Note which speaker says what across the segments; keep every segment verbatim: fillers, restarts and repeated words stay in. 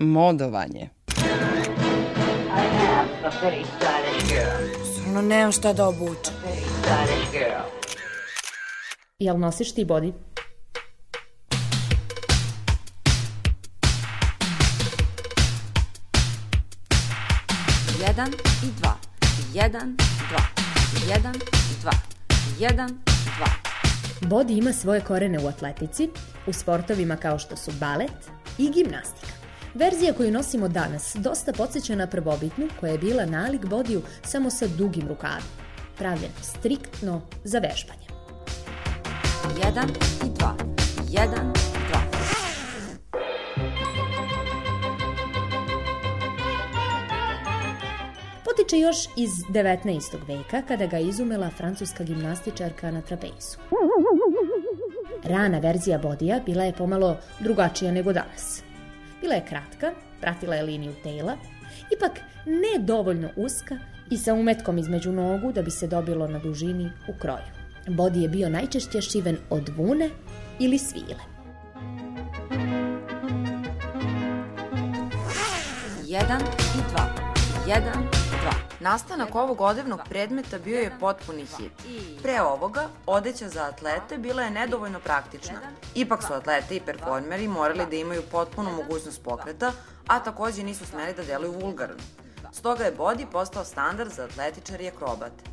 Speaker 1: modovanje.
Speaker 2: Stvarno nemam šta da obučem.
Speaker 3: Jel nosiš ti body?
Speaker 4: Jedan i dva, jedan, dva, jedan, dva, jedan, dva.
Speaker 3: Body ima svoje korene u atletici, u sportovima kao što su balet i gimnastika. Verzija koju nosimo danas dosta podsjeća na prvobitnu, koja je bila nalik bodiju samo sa dugim rukavima, pravljena striktno za vežbanje.
Speaker 4: Jedan i dva, jedan, dva.
Speaker 3: Potiče još iz devetnaestog veka, kada ga je izumela francuska gimnastičarka na trapejzu. Rana verzija bodija bila je pomalo drugačija nego danas. Bila je kratka, pratila je liniju tela, ipak ne dovoljno uska i sa umetkom između nogu da bi se dobilo na dužini u kroju. Body je bio najčešće šiven od vune ili svile.
Speaker 4: Jedan i dva, jedan, dva. Nastanak ovog odevnog predmeta bio je potpuni hit. Pre ovoga, odeća za atlete bila je nedovoljno praktična. Ipak su atlete i performeri morali da imaju potpunu mogućnost pokreta, a takođe nisu smeli da deluju vulgarno. Stoga je body postao standard za atletičare i akrobate.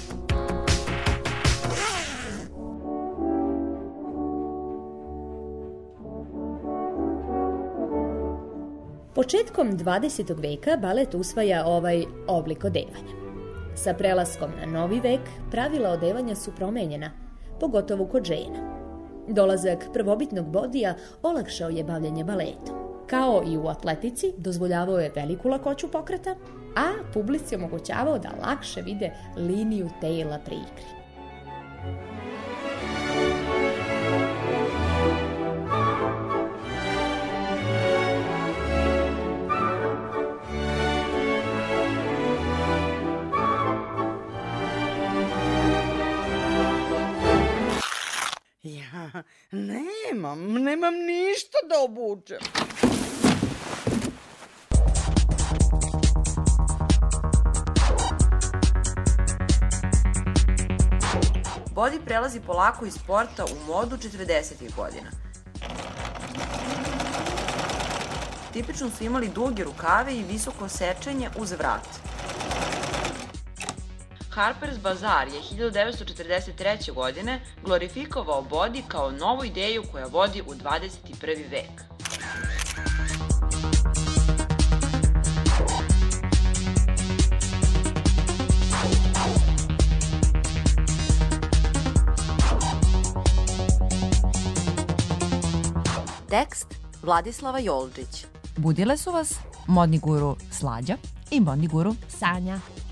Speaker 3: Početkom dvadesetog veka balet usvaja ovaj oblik odevanja. Sa prelaskom na novi vek pravila odevanja su promenjena, pogotovo kod žena. Dolazak prvobitnog bodija olakšao je bavljanje baletom. Kao i u atletici, dozvoljavao je veliku lakoću pokreta, a publici omogućavao da lakše vide liniju tela pri igri.
Speaker 2: Ja nemam, nemam ništa da obučem.
Speaker 4: Body prelazi polako iz sporta u modu četrdesetih godina. Tipično su imali duge rukave i visoko sečenje uz vrat. Harper's Bazaar je hiljadu devetsto četrdeset treće. godine glorifikovao body kao novu ideju koja vodi u dvadeseti prvi vek. Tekst Vladislava Jolčić.
Speaker 5: Budile su vas modni guru Slađa i modni guru
Speaker 3: Sanja.